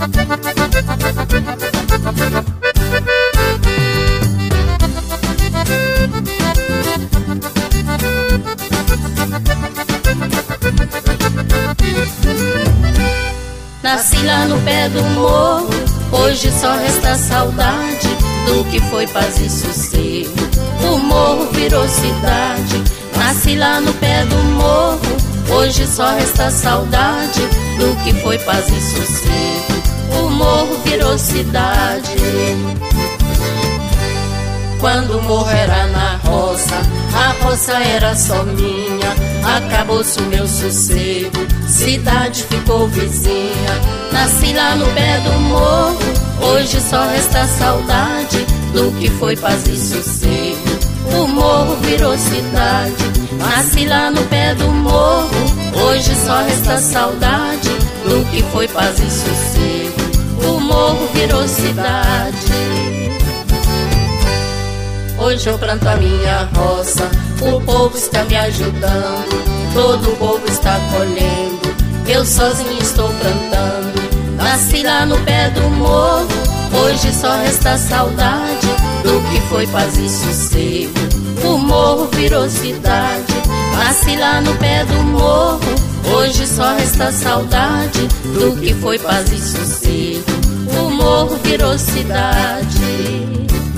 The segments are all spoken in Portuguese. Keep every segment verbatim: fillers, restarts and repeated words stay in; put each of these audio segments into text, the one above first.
Nasci lá no pé do morro, hoje só resta saudade do que foi paz e sossego. O morro virou cidade. Nasci lá no pé do morro, hoje só resta saudade do que foi paz e sossego. O morro virou cidade. Quando o morro era na roça, a roça era só minha. Acabou-se o meu sossego, cidade ficou vizinha. Nasci lá no pé do morro, hoje só resta saudade do que foi paz e sossego. O morro virou cidade. Nasci lá no pé do morro, hoje só resta saudade do que foi paz e sossego. O morro virou cidade. Hoje eu planto a minha roça, o povo está me ajudando, todo o povo está colhendo, eu sozinho estou plantando. Nasci lá no pé do morro, hoje só resta saudade do que foi paz e sossego. O morro virou cidade. Nasci lá no pé do morro, hoje só resta saudade do que foi paz e sossego. O morro virou cidade.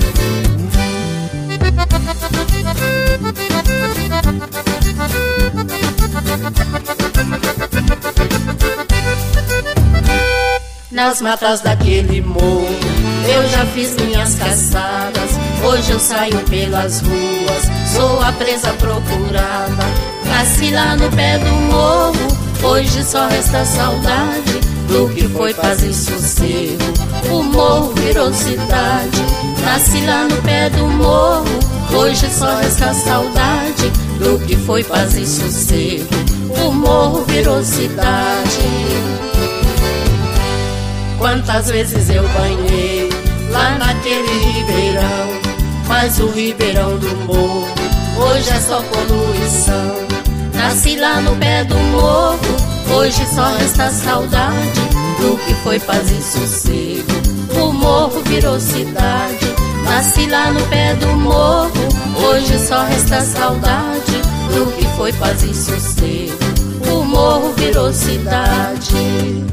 Nas matas daquele morro eu já fiz minhas caçadas. Hoje eu saio pelas ruas, sou a presa procurada. Nasci lá no pé do morro, hoje só resta saudade do que foi paz e sossego. O morro virou cidade. Nasci lá no pé do morro, hoje só resta saudade do que foi paz e sossego. O morro virou cidade. Quantas vezes eu banhei lá naquele ribeirão, mas o ribeirão do morro hoje é só poluição. Nasci lá no pé do morro, hoje só resta saudade do que foi paz e sossego. O morro virou cidade. Nasci lá no pé do morro, hoje só resta saudade do que foi paz e sossego. O morro virou cidade.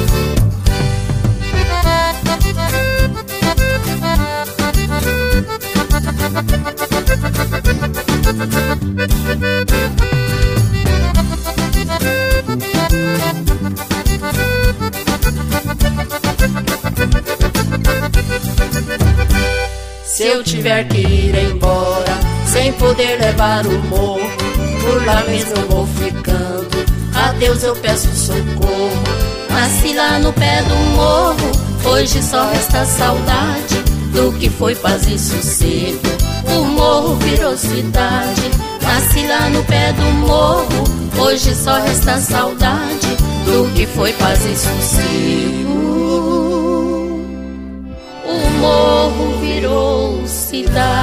Se eu tiver que ir embora, sem poder levar o morro, por lá mesmo eu vou ficando, a Deus eu peço socorro. Nasci lá no pé do morro, hoje só resta saudade do que foi paz e sossego. O morro virou cidade. Nasci lá no pé do morro, hoje só resta saudade do que foi paz e sossego. O morro virou cidade.